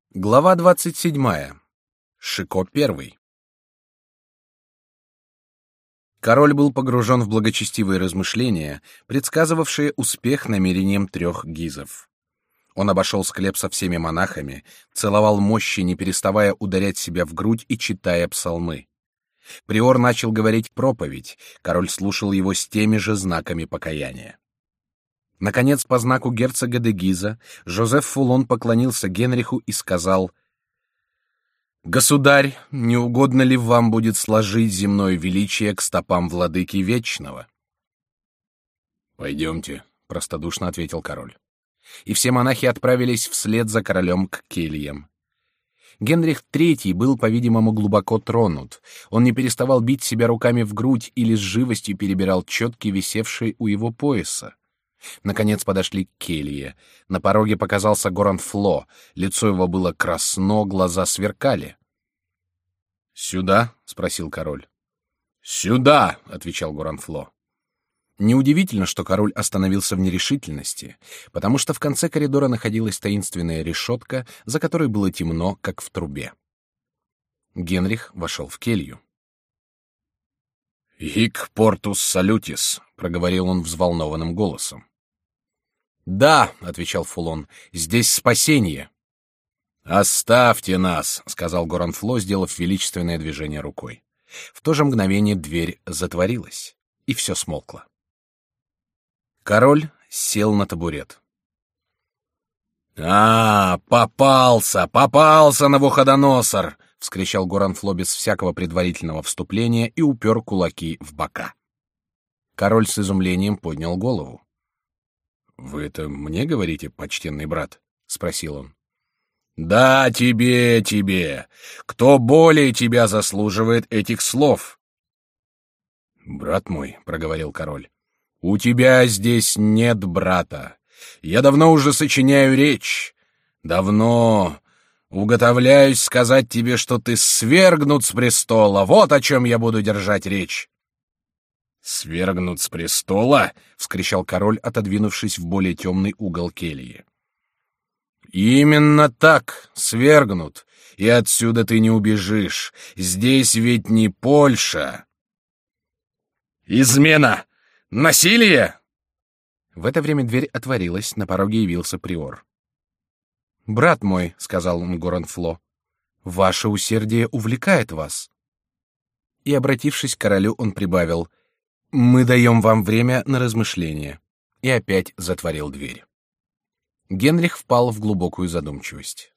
Глава 27. Шико I. Король был погружен в благочестивые размышления, предсказывавшие успех намерениям 3 гизов. Он обошел склеп со всеми монахами, целовал мощи, не переставая ударять себя в грудь и читая псалмы. Приор начал говорить проповедь, король слушал его с теми же знаками покаяния. Наконец, по знаку герцога де Гиза, Жозеф Фулон поклонился Генриху и сказал: «Государь, не угодно ли вам будет сложить земное величие к стопам владыки вечного?» «Пойдемте», — простодушно ответил король. И все монахи отправились вслед за королем к кельям. Генрих III был, по-видимому, глубоко тронут. Он не переставал бить себя руками в грудь или с живостью перебирал четки, висевшие у его пояса. Наконец подошли к келье. На пороге показался Горанфло. Лицо его было красно, глаза сверкали. «Сюда?» — спросил король. «Сюда!» — отвечал Горанфло. Неудивительно, что король остановился в нерешительности, потому что в конце коридора находилась таинственная решетка, за которой было темно, как в трубе. Генрих вошел в келью. «Хик портус салютис», — проговорил он взволнованным голосом. «Да», — отвечал Фулон, — «здесь спасение». «Оставьте нас», — сказал Горанфло, сделав величественное движение рукой. В то же мгновение дверь затворилась, и все смолкло. Король сел на табурет. Попался, Навуходоносор!» — вскричал Горанфло без всякого предварительного вступления и упер кулаки в бока. Король с изумлением поднял голову. «Вы это мне говорите, почтенный брат?» — спросил он. «Да, тебе. Кто более тебя заслуживает этих слов?» «Брат мой», — проговорил король, — «у тебя здесь нет брата. Я давно уже сочиняю речь. Давно уготовляюсь сказать тебе, что ты свергнут с престола. Вот о чем я буду держать речь». «Свергнут с престола?» — вскричал король, отодвинувшись в более темный угол кельи. «Именно так, свергнут, и отсюда ты не убежишь. Здесь ведь не Польша». «Измена! Насилие!» В это время дверь отворилась, на пороге явился приор. «Брат мой», — сказал он Горанфло, — «ваше усердие увлекает вас». И, обратившись к королю, он прибавил: «Мы даем вам время на размышление», и опять затворил дверь. Генрих впал в глубокую задумчивость.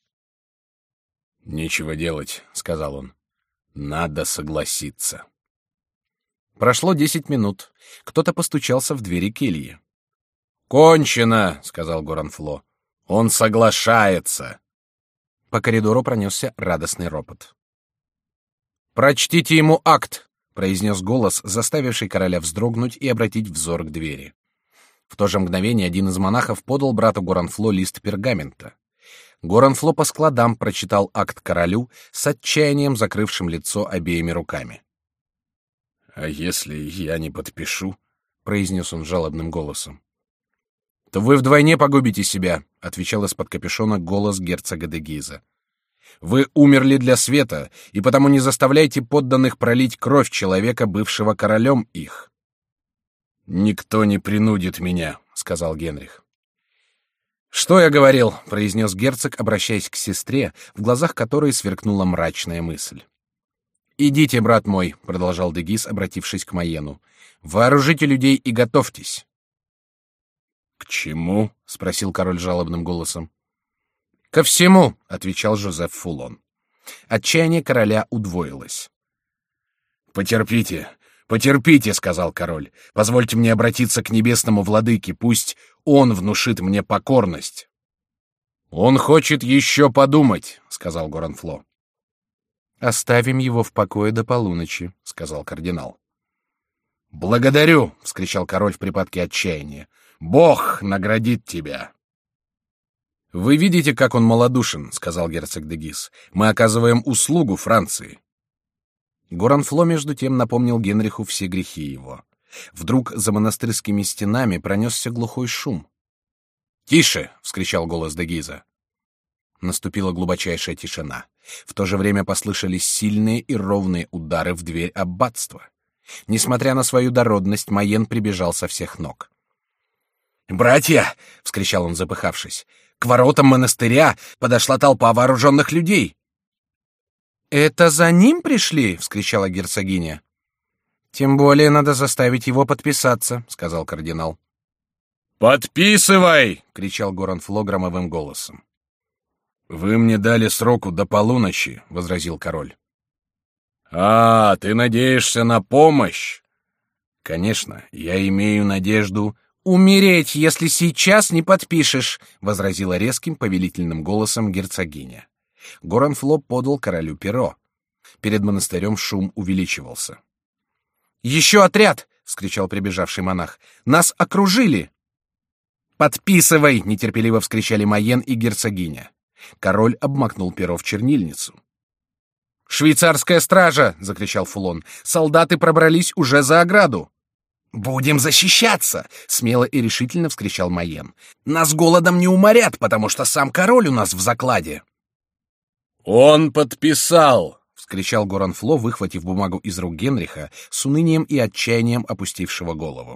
«Нечего делать», — сказал он. «Надо согласиться». Прошло 10 минут. Кто-то постучался в двери кельи. «Кончено», — сказал Горанфло. «Он соглашается». По коридору пронесся радостный ропот. «Прочтите ему акт», — произнес голос, заставивший короля вздрогнуть и обратить взор к двери. В то же мгновение один из монахов подал брату Горанфло лист пергамента. Горанфло по складам прочитал акт королю, с отчаянием закрывшим лицо обеими руками. «А если я не подпишу?» — произнес он жалобным голосом. «То вы вдвойне погубите себя», — отвечал из-под капюшона голос герцога де Гиза. «Вы умерли для света, и потому не заставляйте подданных пролить кровь человека, бывшего королем их». «Никто не принудит меня», — сказал Генрих. «Что я говорил?» — произнес герцог, обращаясь к сестре, в глазах которой сверкнула мрачная мысль. «Идите, брат мой», — продолжал де Гиз, обратившись к Майену, — «вооружите людей и готовьтесь». «К чему?» — спросил король жалобным голосом. «Ко всему», — отвечал Жозеф Фулон. Отчаяние короля удвоилось. «Потерпите, потерпите», — сказал король. «Позвольте мне обратиться к небесному владыке, пусть он внушит мне покорность». «Он хочет еще подумать», — сказал Горанфло. «Оставим его в покое до полуночи», — сказал кардинал. «Благодарю», — вскричал король в припадке отчаяния. «Бог наградит тебя». «Вы видите, как он малодушен», — сказал герцог де Гиз. «Мы оказываем услугу Франции». Горанфло, между тем, напомнил Генриху все грехи его. Вдруг за монастырскими стенами пронесся глухой шум. «Тише!» — вскричал голос де Гиза. Наступила глубочайшая тишина. В то же время послышались сильные и ровные удары в дверь аббатства. Несмотря на свою дородность, Майен прибежал со всех ног. «Братья!» — вскричал он, запыхавшись. «К воротам монастыря подошла толпа вооруженных людей!» «Это за ним пришли?» — вскричала герцогиня. «Тем более надо заставить его подписаться», — сказал кардинал. «Подписывай!» — кричал Горанфло громовым голосом. «Вы мне дали сроку до полуночи», — возразил король. «А, ты надеешься на помощь?» «Конечно, я имею надежду умереть, если сейчас не подпишешь», — возразила резким повелительным голосом герцогиня. Горанфло подал королю перо. Перед монастырем шум увеличивался. «Еще отряд!» — вскричал прибежавший монах. «Нас окружили!» «Подписывай!» — нетерпеливо вскричали Майен и герцогиня. Король обмакнул перо в чернильницу. «Швейцарская стража!» — закричал Фулон. «Солдаты пробрались уже за ограду!» «Будем защищаться!» — смело и решительно вскричал Майен. «Нас голодом не уморят, потому что сам король у нас в закладе!» «Он подписал!» — вскричал Горанфло, выхватив бумагу из рук Генриха, с унынием и отчаянием опустившего голову.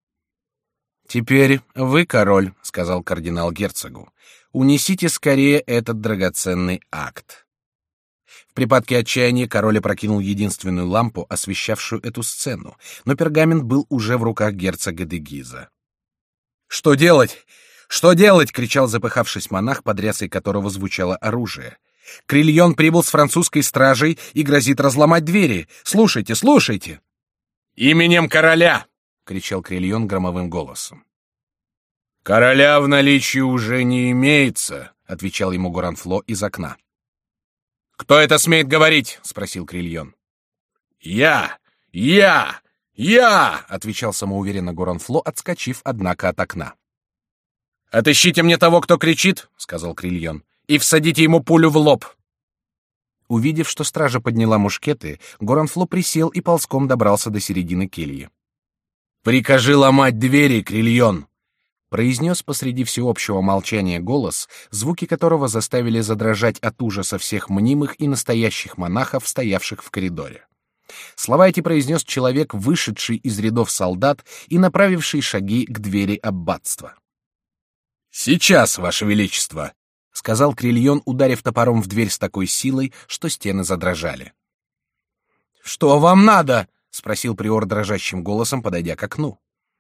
«Теперь вы, король», — сказал кардинал герцогу, — «унесите скорее этот драгоценный акт». В припадке отчаяния король опрокинул единственную лампу, освещавшую эту сцену, но пергамент был уже в руках герцога де Гиза. «Что делать? Что делать?» — кричал запыхавшись монах, под рясой которого звучало оружие. «Крильон прибыл с французской стражей и грозит разломать двери. Слушайте, слушайте!» «Именем короля!» — кричал Крильон громовым голосом. «Короля в наличии уже не имеется», — отвечал ему Горанфло из окна. «Кто это смеет говорить?» — спросил Крильон. «Я! Я! Я!» — отвечал самоуверенно Горанфло, отскочив, однако, от окна. «Отыщите мне того, кто кричит», — сказал Крильон, — «и всадите ему пулю в лоб». Увидев, что стража подняла мушкеты, Горанфло присел и ползком добрался до середины кельи. «Прикажи ломать двери, Крильон!» произнес посреди всеобщего молчания голос, звуки которого заставили задрожать от ужаса всех мнимых и настоящих монахов, стоявших в коридоре. Слова эти произнес человек, вышедший из рядов солдат и направивший шаги к двери аббатства. «Сейчас, Ваше Величество!» — сказал Крильон, ударив топором в дверь с такой силой, что стены задрожали. «Что вам надо?» — спросил приор дрожащим голосом, подойдя к окну.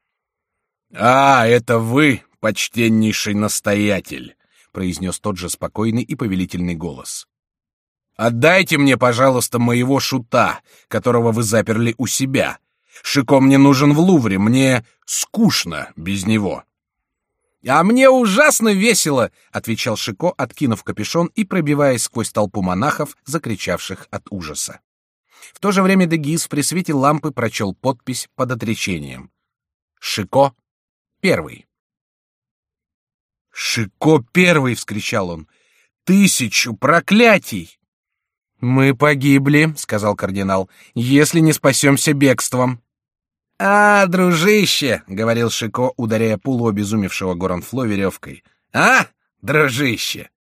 «А, это вы, почтеннейший настоятель!» — произнес тот же спокойный и повелительный голос. «Отдайте мне, пожалуйста, моего шута, которого вы заперли у себя. Шико мне нужен в Лувре, мне скучно без него». «А мне ужасно весело!» — отвечал Шико, откинув капюшон и пробиваясь сквозь толпу монахов, закричавших от ужаса. В то же время де Гиз при свете лампы прочел подпись под отречением. «Шико первый». «Шико первый!» — вскричал он. «1000 проклятий!» «Мы погибли», — сказал кардинал, — «если не спасемся бегством». «А, дружище!» — говорил Шико, ударяя полуобезумевшего Горанфло веревкой. «А, дружище!